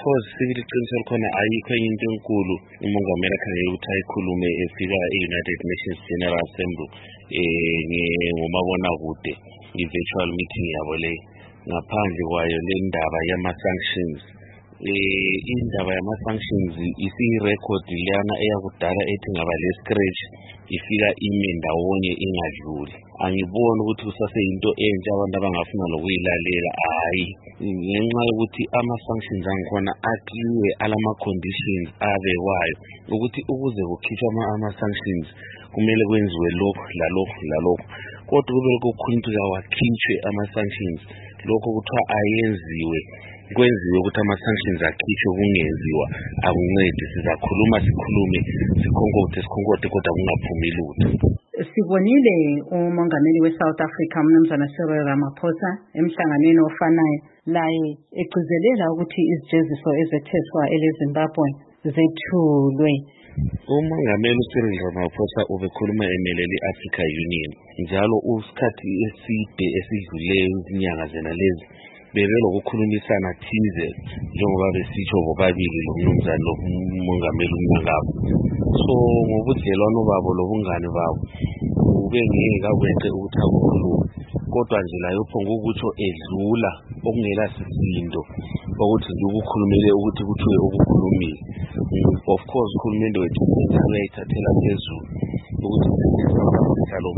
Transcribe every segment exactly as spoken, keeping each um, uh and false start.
course sibili iqiniselo khona ayikho enye into enkulu umongameli akhangela ukuthi ayikhulume efika e-United Nations General Assembly eh ngomabonakude i-virtual meeting yabo le ngaphandle kwayo le ndaba yama-sanctions. Eh indaba yama-sanctions isi-record liyana eyakudala ethi ngaba le-scratch ifika ime ndawonye ingadluli. Angiboni ukuthi kusaseyinto entsha abantu abangafuna lokuyilalela, hayi ngenxa yokuthi ama-sanctions angikhona akliwe alama-conditions abekwayo ukuthi ukuze kukhitshwe ama-sanctions kumele kwenziwe lokhu lalokhu lalokhu, kodwa kube kukhulunywa wakhitshwe ama-sanctions lokho kuthiwa ayenziwe kwenziwe ukuthi ama-sanctions akhitshwe kungenziwa akuncedi. Sizakhuluma sikhulume sikhonkothe sikhonkothe kodwa kungaphumi lutho. Sibonile umongameli we-South Africa uMnumzana Cyril Ramaphosa emhlanganweni ofanayo laye egcizelela ukuthi izijeziso ezetheswa ele-Zimbabwe zethulwe. Umongameli uCyril Ramaphosa ubekhuluma emelele i-Africa Union njalo usikhathi eside esidluleyo izinyanga zena lezi bebelokukhulumisana thize njengoba besitsho bobabili lo mnumzane lo mongameli uMnangagwa. So ngobudlelwano babo lobungane babo ubengeka kwenze ukuthi akukhulume, kodwa nje la yophonga ukuthi edlula okungela sisindo ukuthi nje ukukhulumele ukuthi kuthiwe ukukhulumile. Of course ukhulumende wethu uyayithathela phezulu ukuthi sisalo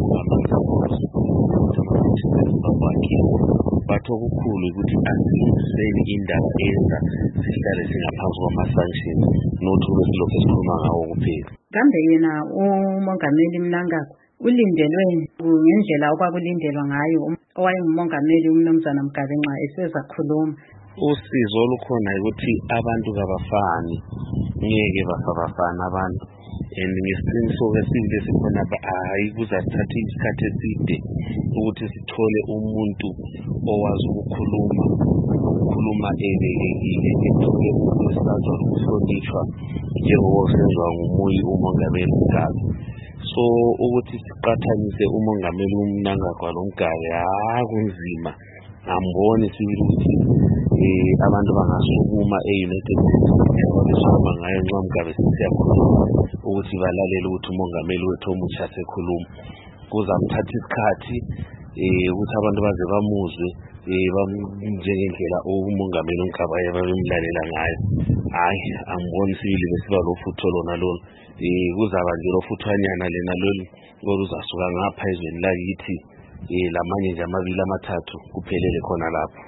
kwakhe batho okukhulu ukuthi asiseni indaba enza sihlale singaphansi kwama-sanctions nothulo silokhu esikhuluma ngawo kuphela. Kambe yena umongameli Mnangagwa ulindelwe ngendlela okwakulindelwa ngayo owayengumongameli uMnumzana Mugabe nxa eseza khuluma? Usizo olukhona ukuthi abantu kabafani, ngeke basabafana abantu, and ngesiqiniseko esibili esikhona hayi kuzathatha isikhathi eside ukuthi sithole umuntu owazi ukukhuluma ukukhuluma ebekekile ethole ukwesatshwa lokuhlonishwa njengokusenziwa ngumoya umongameli Mugabe. So ukuthi siqathanise umongameli uMnangagwa lo Mugabe akunzima. Angiboni sibili ukuthi eh abantu bangasukuma e-United Nations abasoma ngayo nxa Mugabe siyakhuluma ukuthi balalele ukuthi umongameli wethu omutsha sekhuluma. Kuzamthatha isikhathi eh ukuthi abantu baze bamuzwe eh njengendlela umongameli uMkapa yabemlalela ngayo. Hayi angiboni sibili besiba lofutho lona lona eh kuzaba nje lofuthwanyana lena lolu oluzasuka ngapha ezweni lakithi eh lamanye nje amabili amathathu kuphelele khona lapho.